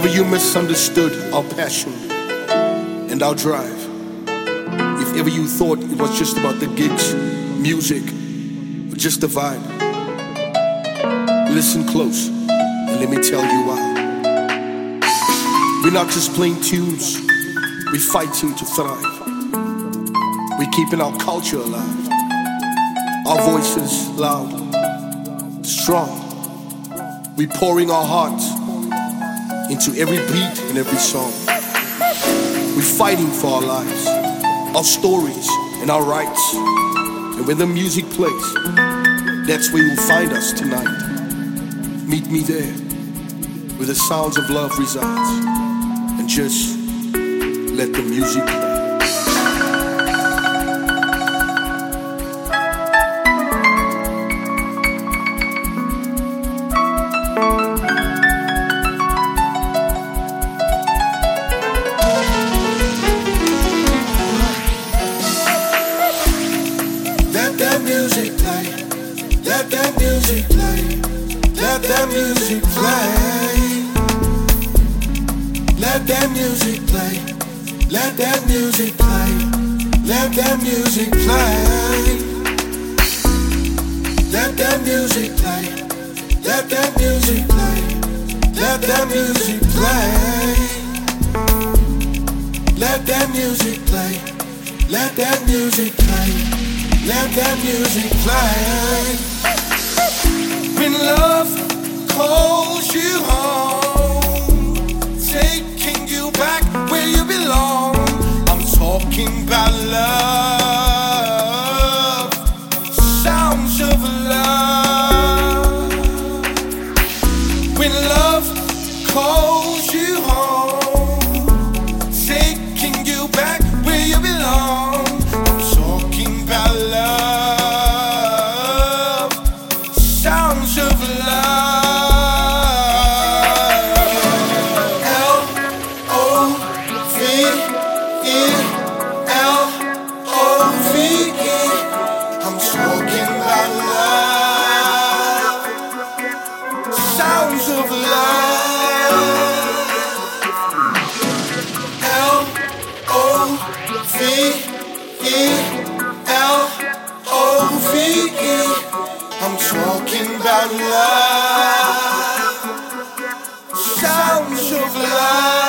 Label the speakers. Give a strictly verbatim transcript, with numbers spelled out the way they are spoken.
Speaker 1: ever you misunderstood our passion and our drive, if ever you thought it was just about the gigs, music, or just the vibe, listen close and let me tell you why. We're not just playing tunes, we're fighting to thrive. We're keeping our culture alive, our voices loud, strong. We're pouring our hearts into every beat and every song. We're fighting for our lives, our stories, and our rights. And when the music plays, that's where you'll find us tonight. Meet me there, where the sounds of love resides, and just let the music play.
Speaker 2: Let that music play. Let that music play. Let that music play. Let that music play. Let that music play. Let that music play. Let that music play. Let that music play. Let that music play. Let that music play. Let that music play. Let that music play. When love calls you home, taking you back where you belong. I'm talking about love, sounds of love. When love calls you home, taking you back where you belong. I'm talking about love, sounds of love. L O V E, L O V E. I'm talking about love, sounds of love. L O V E, L O V E. I'm talking about love, sounds of love.